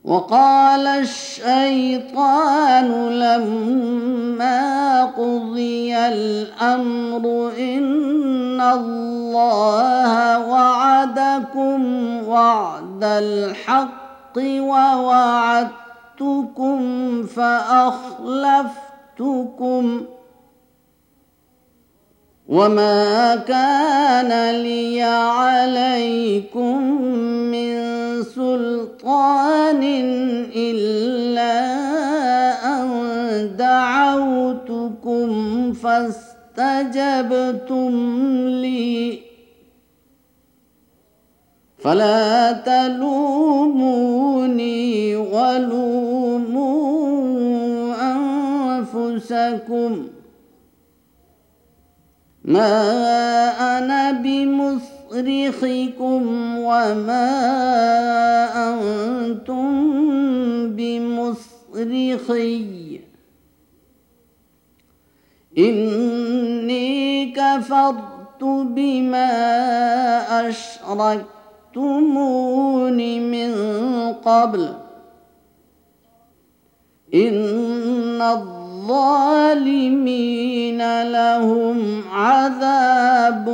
وقال الشيطان لما قضي الأمر إن الله وعدكم وعد الحق ووعدتكم فأخلفتكم وما كان لي عليكم من سلطان إلا أن دعوتكم فاستجبتم لي فلا تلوموني ولوموا أنفسكم ما أنا بمصرخكم وما أنتم بمصرخي إني كفرت بما أشركتمون من قبل إن الظالمين لهم عذاب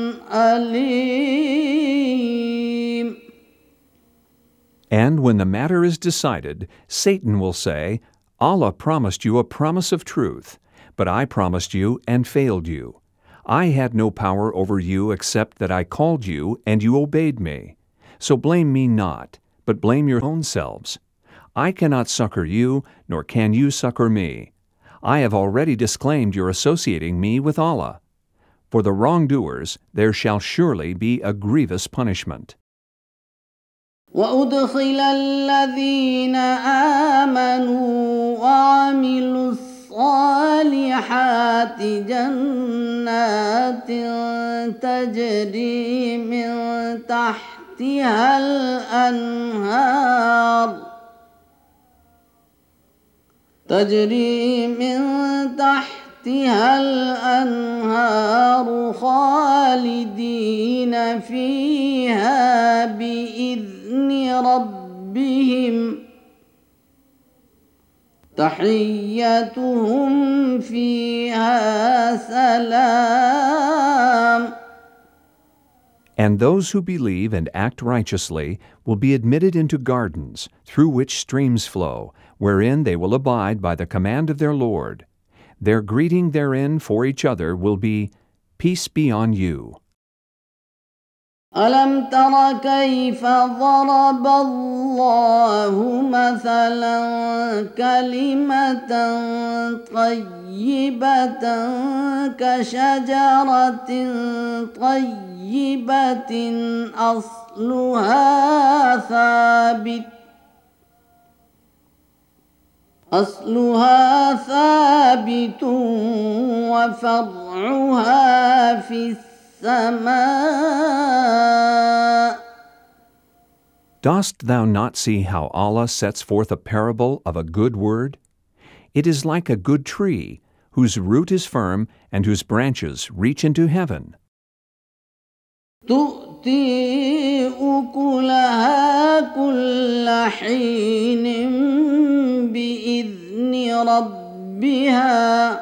أليم. And when the matter is decided, Satan will say, Allah promised you a promise of truth, but I promised you and failed you. I had no power over you except that I called you and you obeyed me. So blame me not, but blame your own selves. I cannot succor you, nor can you succor me. I have already disclaimed your associating me with Allah. For the wrongdoers there shall surely be a grievous punishment. وأدخل الذين آمنوا وعملوا الصالحات جنات تجري من تحتها الأنهار خالدين فيها بإذن ربهم تحيتهم فيها سلام. And those who believe and act righteously will be admitted into gardens, through which streams flow, wherein they will abide by the command of their Lord. Their greeting therein for each other will be, Peace be on you. ألم تر كيف ضرب الله مثلا كلمة طيبة كشجرة طيبة أصلها ثابت وفرعها في السماء. Dost thou not see how Allah sets forth a parable of a good word? It is like a good tree, whose root is firm and whose branches reach into heaven. تؤتي أكلها كل حين بإذن ربها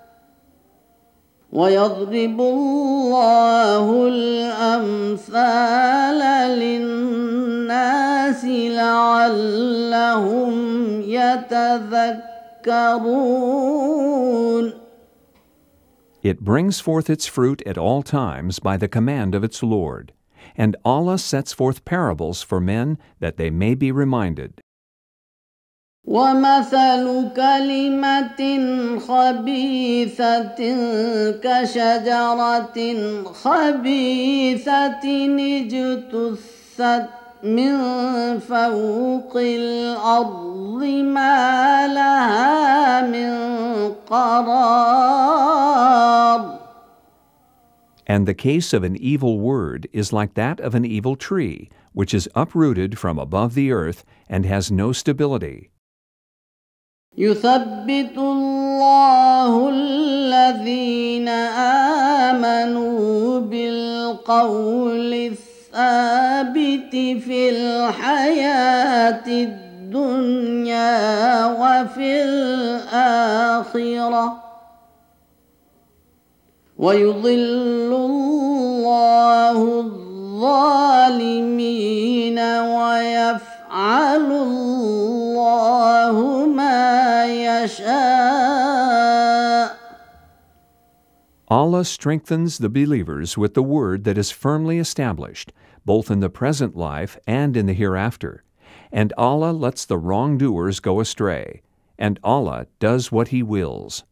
ويضرب الله الأمثال للناس لعلهم يتذكرون. It brings forth its fruit at all times by the command of its Lord, and Allah sets forth parables for men that they may be reminded. ومثل كلمة خبيثة كشجرة خبيثة اجتثت من فوق الأرض ما لها من قرار. And the case of an evil word is like that of an evil tree, which is uprooted from above the earth and has no stability. يثبت الله الذين آمنوا بالقول الثابت في الحياة الدنيا وفي الآخرة ويضل الله الظالمين ويفعل الله ما يشاء. Allah strengthens the believers with the word that is firmly established, both in the present life and in the hereafter. And Allah lets the wrongdoers go astray, and Allah does what He wills.